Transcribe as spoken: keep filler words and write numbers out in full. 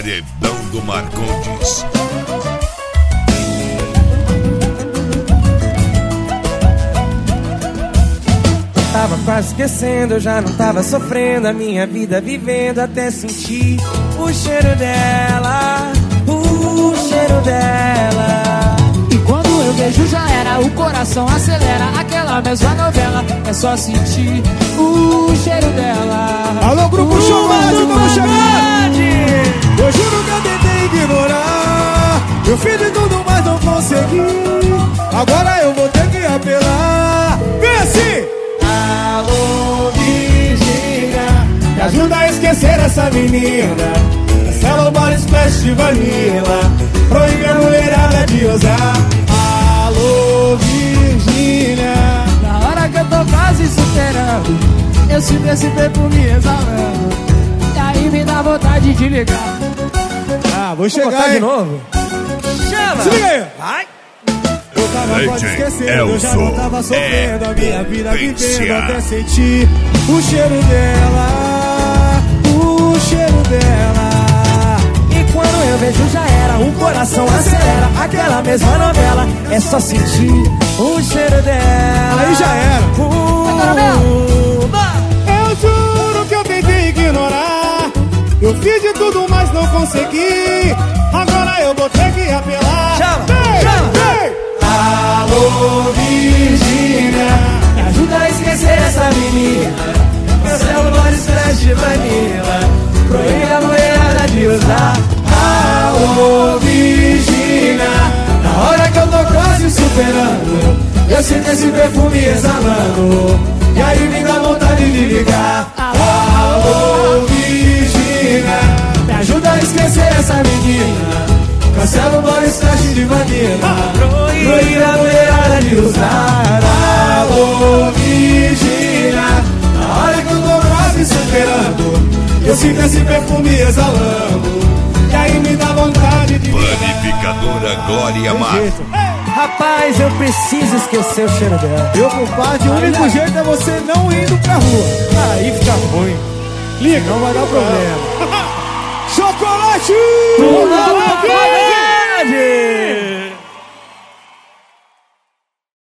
Paredão do Marcondes. Tava quase esquecendo, eu já não tava sofrendo a minha vida vivendo até sentir o cheiro dela, o cheiro dela. E quando eu vejo já era, o coração acelera, aquela mesma novela, é só sentir o cheiro dela. Alô, Grupo Showmatch, vamos chegar! Eu juro que eu tentei ignorar, eu fiz de tudo, mas não consegui. Agora eu vou ter que apelar. Vem assim! Alô, Virgínia, me ajuda a esquecer essa menina. Essa bora splash de vanilla, proíbe a mulherada de usar. Alô, Virgínia, na hora que eu tô quase superando, eu sinto esse perfume exalando, e aí me dá vontade de ligar. Ah, vou chegar de novo. Chama! Se liga aí! Vai! Eu tava quase esquecendo, eu já não tava sofrendo a minha vida vivendo até sentir o cheiro dela, o cheiro dela. E quando eu vejo já era, o coração acelera, aquela mesma novela, é só sentir o cheiro dela. Aí já era. Uh, eu juro que eu tentei ignorar, eu fiz de tudo, mas não consegui. Agora eu vou ter que apelar. Chama, vem, chama. Vem. Alô, Virgínia, me ajuda a esquecer essa menina. Cancela o body splash de vanilla, proíbe a mulherada de usar. alô, Virgínia, Na hora que eu tô quase superando, eu sinto esse perfume exalando, e aí me dá vontade de ligar. alô, Virgínia, me ajuda a esquecer essa menina. Cancela o body splash de vanilla, proíbe a mulherada de usar. alô, Virgínia, Na hora que eu tô quase superando, eu sinto esse perfume exalando, e aí me dá vontade de Panificadora Glória Mar. rapaz, eu preciso esquecer o cheiro dela. Meu compadre, o único jeito é você não indo pra rua. Aí fica ruim. Liga, não vai dar problema. Chocolate! Pula,